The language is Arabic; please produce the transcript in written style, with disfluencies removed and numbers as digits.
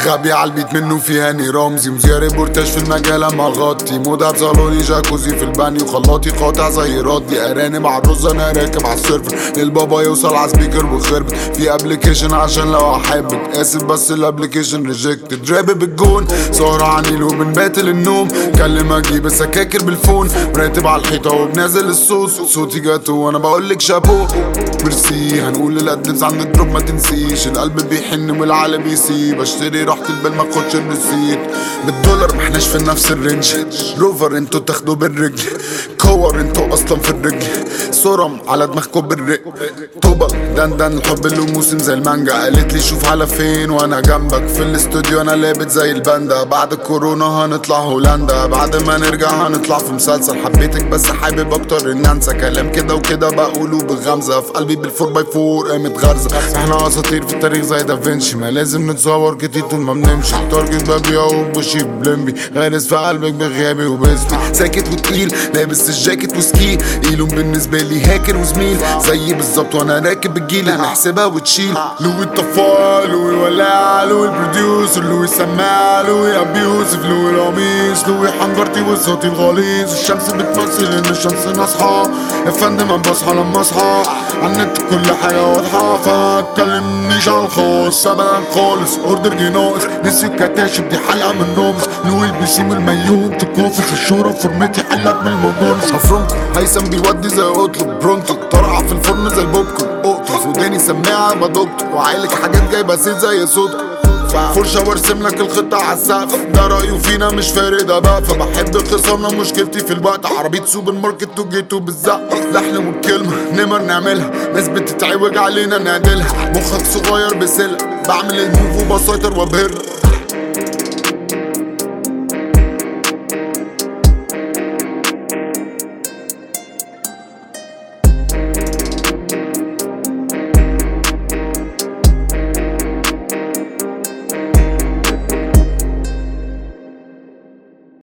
غبي عالبيت منه في هاني رمزي، مذيع ريبورتاج في المجال اما غطي، مودع صالوني جاكوزي في البانيو، خلاطي قاطع زي ردي، ارانب مع الرز انا راكب عالسيرفر، للبابا يوصل عالسبيكر وخربت، في ابليكيشن عشان لو احبك، اسف بس الابليكيشن ريجكتد، راب بالجون سهرة عنيل وبنباتل النوم، كلم اجيب السكاكر بالفون، مراتب على الحيطة وبنازل الصوت، صوتي جاتو وانا بقولك شابو ميرسي، هنقول للقدمز عند الدروب ما تنسيش، القلب بيحن والعالم يسيب، اشتري راحة البال ما اخدش الريسيت، بالدولار محناش في نفس الرينج، روفر انتو تاخدوا بالرجل، كور انتو اصلا في الرجل، صرم على دماغكوا بالرق، طوبة دندن الحب له موسم زي المانجا، قالت لي شوف على فين وانا جنبك، في الاستوديو انا لابت زي الباندا، بعد كورونا هنطلع هولندا، بعد ما نرجع هنطلع في مسلسل، حبيتك بس حابب اكتر ان انسى، كلام كده وكده بقوله بغمزة، في قلبي بالفور باي فور قامت غرزة، احنا اساطير في التاريخ زي دافنشي، ما لازم نتصور كتير طول ما بنمشي، تارجت ببيع وبوشي بلمبي، غارس في قلبك بغيابي وباسمي، ساكت وتقيل لابس الجاكيت وسكي، ايلون بالنسبة لي هاكر وزميل، زي بالظبط وانا راكب الجيل، هنحسبها وتشيل، لوي الطفال لوي ولع لوي البروديوسر لوي سماع لوي ابي يوسف لوي القميص لوي حنجرتي وصوتي الغليظ، الشمس بتمثل ان الشمس ناصحة، يا فندم انا بصحى لما اصحى، عالنت كل حاجة واضحة، فمتكلمنيش على الخاص سبقا خالص، اوردر جه ناقص، نسي الكتاشب دي حلقة من نومس، لوي البسيم الميوم تكوفس الشهرة فورمتي حلك من الموضوع، افرونكو هيثم بيودي زي اطلب برونتو، طرقع في الفرن زي البوبكورن، اقطف وداني سماعة بدكتور، وعايلك حاجات جايبة زيت زي صوتكم، فرشة وارسم لك الخطة عالسقف، ده رأيه فينا مش فارق ده بقى، فبحب خصامنا مشكلتي في الوقت، عربية سوبر ماركت وجيتو بالزق، لحن والكلمة نمر نعملها، ناس بتتعوج علينا نعدلها، مخك صغير بسلق، بعمل الموف وبسيطر وابهر،